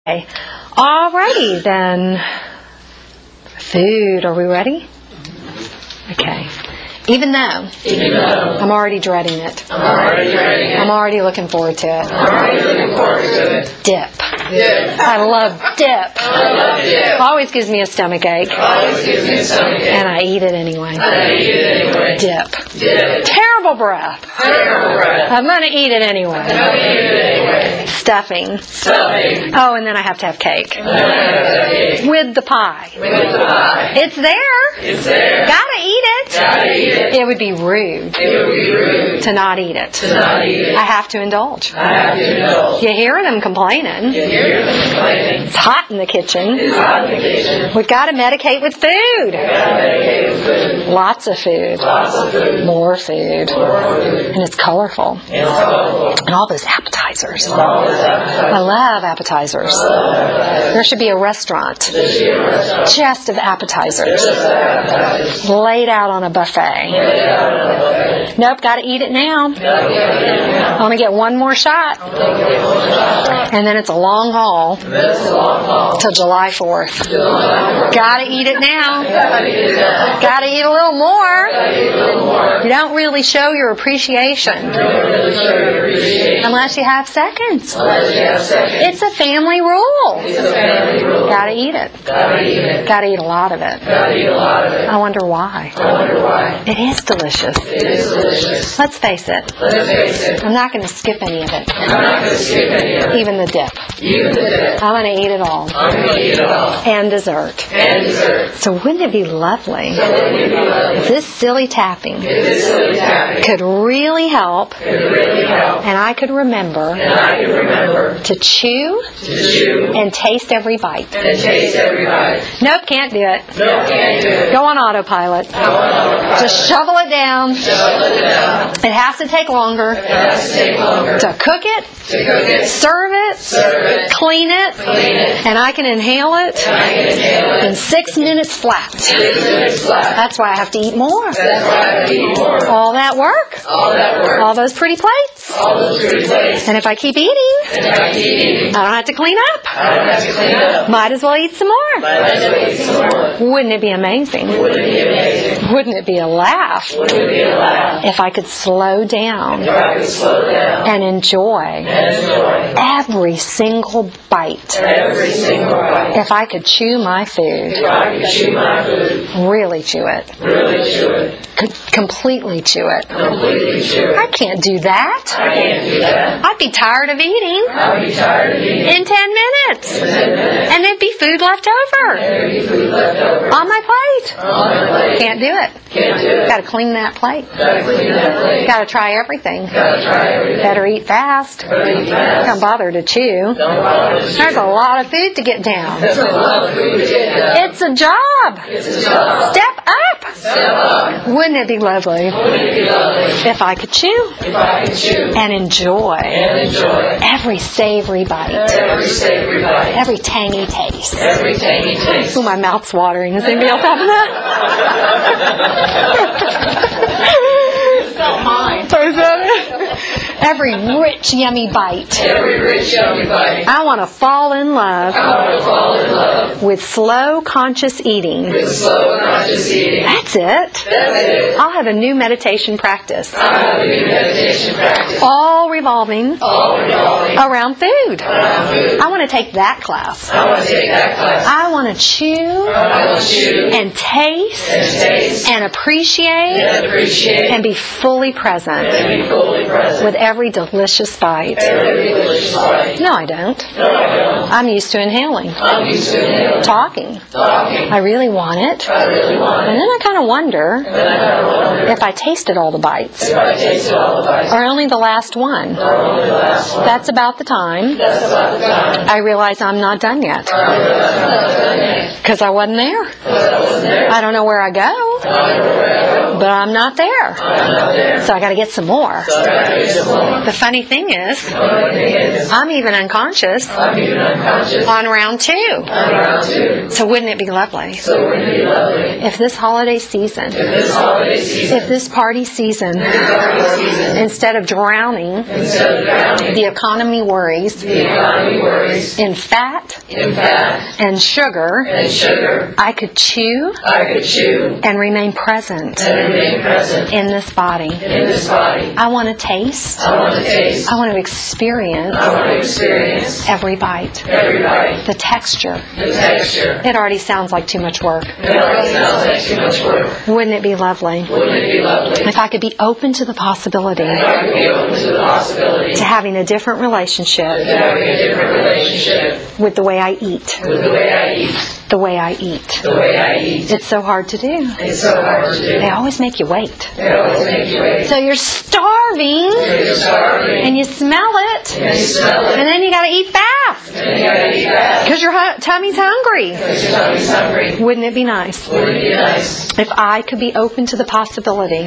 Okay. Alrighty then. Food. Are we ready? Okay. Even though I'm already dreading it. I'm already looking forward to it. Dip. I love dip. It always gives me a stomach ache. And I eat it anyway. Dip. Terrible breath. I'm going to eat it anyway. Stuffing. Oh, and then I have to have cake. With the pie. It's there. Gotta eat it. It would be rude to not eat it. I have to indulge. You hear them complaining. It's hot in the kitchen. We've got to medicate with food. Lots of food. More food. And it's colorful. And all those appetizers. I love appetizers. There should be a restaurant just of appetizers laid out on a buffet. Nope, got to eat it now. I want to get one more shot. And then it's a long haul till July 4th. Got to eat it now. Got to eat a little more. You don't really show your appreciation unless you have seconds. It's a family rule. Got to eat it. Got to eat a lot of it. I wonder why. It is delicious. Let's face it. I'm not going to skip any of it. Even the dip. I'm going to eat it all. And dessert. So wouldn't it be lovely if this silly tapping could really help and I could remember to chew and taste every bite. Nope, can't do it. Go on autopilot. Just shovel it down. It has to take longer to cook it, serve it, clean it, and I can inhale it in 6 minutes flat. That's why I have to eat more. All that work, all those pretty plates. And if I keep eating, I don't have to clean up. Might as well eat some more. Wouldn't it be amazing? Wouldn't it be a laugh if I could slow down and enjoy every single bite? If I could chew my food, really chew it, completely chew it. I can't do that. I'd be tired of eating in 10 minutes. And there'd be food left over on my plate. Can't do it. Got to clean that plate. Got to try everything. Better eat fast. Don't bother to chew. There's a lot of food to get down. It's a job. Step up. Wouldn't it be lovely if I could chew and enjoy every savory bite, every tangy taste? Ooh, my mouth's watering. Is anybody else having that? Not mine. Every rich, yummy bite. I want to fall in love with slow, conscious eating. That's it. I'll have a new meditation practice. All revolving around food. I want to take that class. I want to chew and taste and appreciate and be fully present with every delicious bite. No, I don't. I'm used to inhaling. Talking. I really want it. And then I kind of wonder if I tasted all the bites. Or only the last one. That's about the time I realize I'm not done yet. Because I wasn't there. I don't know where I go. but I'm not there. So I got to get some more. The funny thing is, I'm even unconscious on round 2. So wouldn't it be lovely if this holiday season, if this party season, instead of drowning the economy worries in fat and sugar, I could chew and remain present in this body. I want to taste. I want to experience every bite. The texture. It already sounds like too much work. Wouldn't it be lovely if I could be open to the possibility to having a different relationship with the way I eat. The way I eat. It's so hard to do. They always make you wait. So you're starving, and you smell it, and then you got to eat fast because your tummy's hungry. Wouldn't it be nice if I could be open to the possibility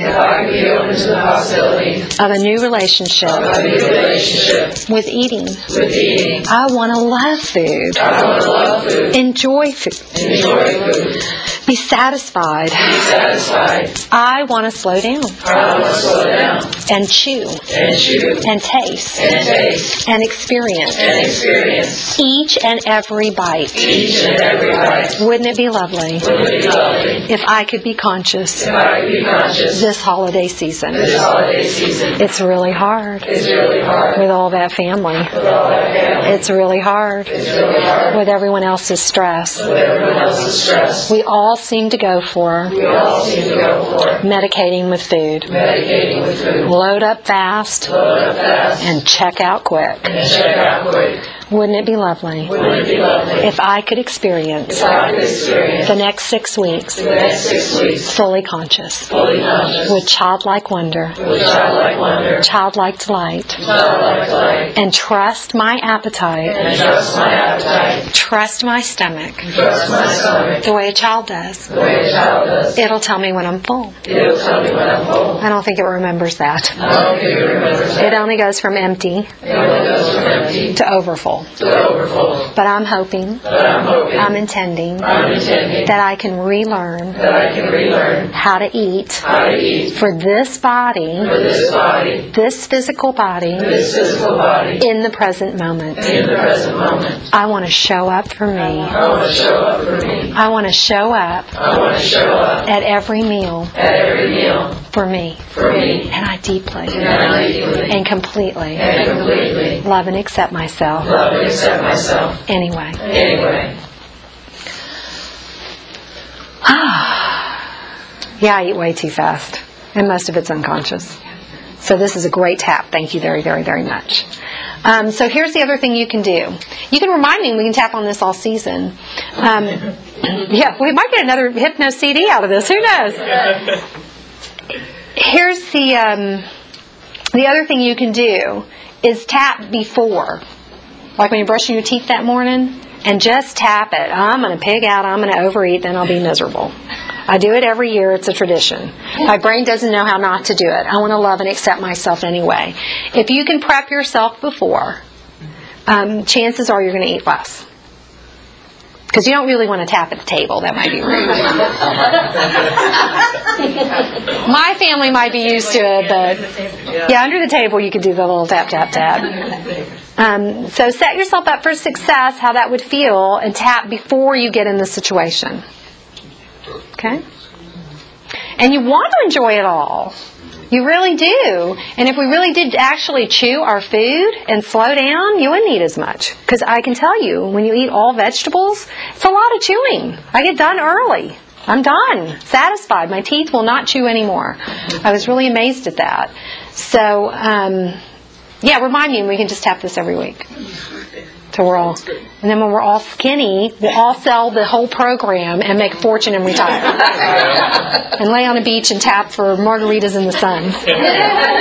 of a new relationship with eating? I want to love food. Enjoy food. Be satisfied. I want to slow down. And chew. And taste. And experience. Each and every bite. Wouldn't it be lovely if I could be conscious this holiday season? It's really hard with all that family. It's really hard with everyone else's stress. We all seem to go for medicating with food. Load up fast and check out quick. Wouldn't it be lovely if I could experience the next 6 weeks fully conscious, with childlike wonder, childlike delight, and trust my appetite, trust my stomach, the way a child does. It'll tell me when I'm full. I don't think it remembers that. It only goes from empty to overfull. But I'm hoping, I'm intending that I can relearn how to eat for this body, this physical body, in the present moment. I want to show up for me. I want to show up at every meal for me. And I deeply and completely love and accept myself. Anyway. Yeah, I eat way too fast. And most of it's unconscious. So this is a great tap. Thank you very, very, very much. So here's the other thing you can do. You can remind me, we can tap on this all season. Yeah, we might get another Hypno CD out of this. Who knows? Here's the other thing you can do is tap before. Like when you're brushing your teeth that morning, and just tap it. I'm going to pig out, I'm going to overeat, then I'll be miserable. I do it every year. It's a tradition. My brain doesn't know how not to do it. I want to love and accept myself anyway. If you can prep yourself before, chances are you're going to eat less. Because you don't really want to tap at the table. That might be rude. My family might be used to it, but yeah, under the table you could do the little tap, tap, tap. So set yourself up for success, how that would feel, and tap before you get in the situation. Okay? And you want to enjoy it all. You really do. And if we really did actually chew our food and slow down, you wouldn't eat as much. Because I can tell you, when you eat all vegetables, it's a lot of chewing. I get done early. I'm done. Satisfied. My teeth will not chew anymore. I was really amazed at that. So, yeah, remind me, and we can just tap this every week. So we're all, and then when we're all skinny, we'll all sell the whole program and make a fortune and retire. And lay on a beach and tap for margaritas in the sun.